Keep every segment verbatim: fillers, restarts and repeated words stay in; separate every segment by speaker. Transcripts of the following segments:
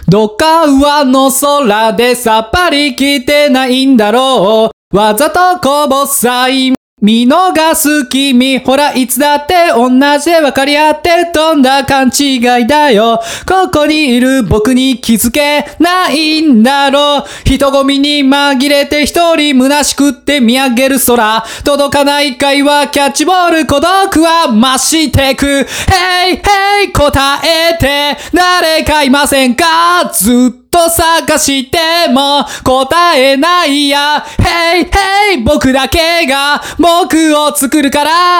Speaker 1: どっか上の空でさっぱり来てないんだろう。わざとこぼさい見逃す君、ほらいつだって同じで分かり合って飛んだ勘違いだよ。ここにいる僕に気づけないんだろう。人混みに紛れて一人虚しくって見上げる空、届かない会話キャッチボール、孤独は増してく。ヘイヘイ答えて誰かいませんか。ずっと探しても答えないや。ヘイヘイ僕だけが僕を作るから、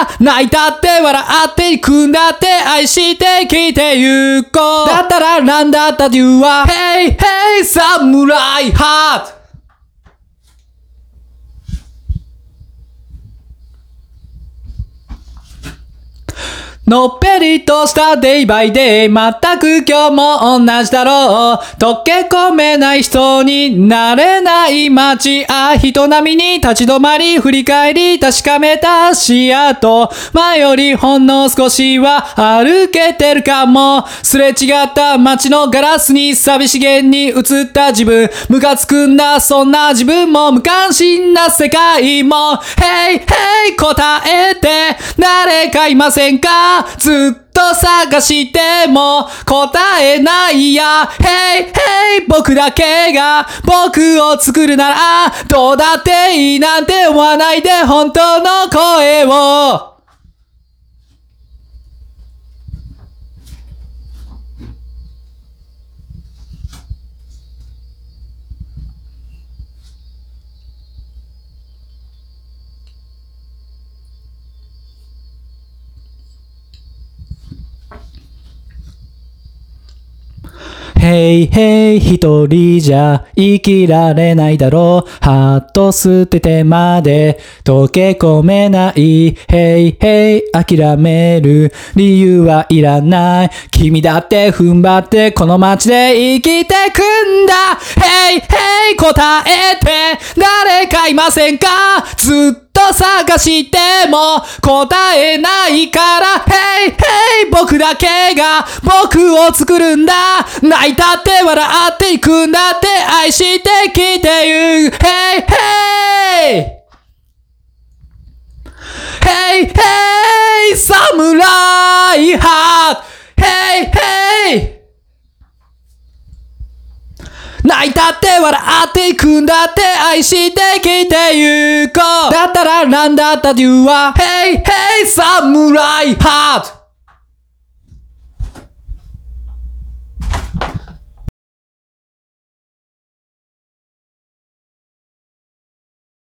Speaker 1: 泣いたって笑っていくんだって、愛してきてゆこう。だったらなんだった理由は。ヘイヘイサムライハート。のっぺりとしたデイバイデイ、全く今日も同じだろう。溶け込めない人になれない街、あ、人並みに立ち止まり振り返り確かめた足跡、前よりほんの少しは歩けてるかも。すれ違った街のガラスに寂しげに映った自分、ムカつくんだそんな自分も無関心な世界も。ヘイヘイ答えて誰かいませんか。ずっと探しても答えないや。ヘイヘイ僕だけが僕を作るなら、どうだっていいなんて思わないで本当の声を。ヘイヘイ一人じゃ生きられないだろう。ハート捨ててまで溶け込めない。ヘイヘイ諦める理由はいらない。君だって踏ん張ってこの街で生きてくんだ。ヘイヘイ答えて誰かいませんか。ずっと探しても答えないから。ヘイヘイ僕だけが僕を作るんだ。泣いたって笑っていくんだって、愛してきてゆく。ヘイヘイヘイヘイサムライハート。ヘイヘイ泣いたって笑っていくんだって、愛してきてゆこう。だったらなんだった理由は。ヘイヘイサムライハート。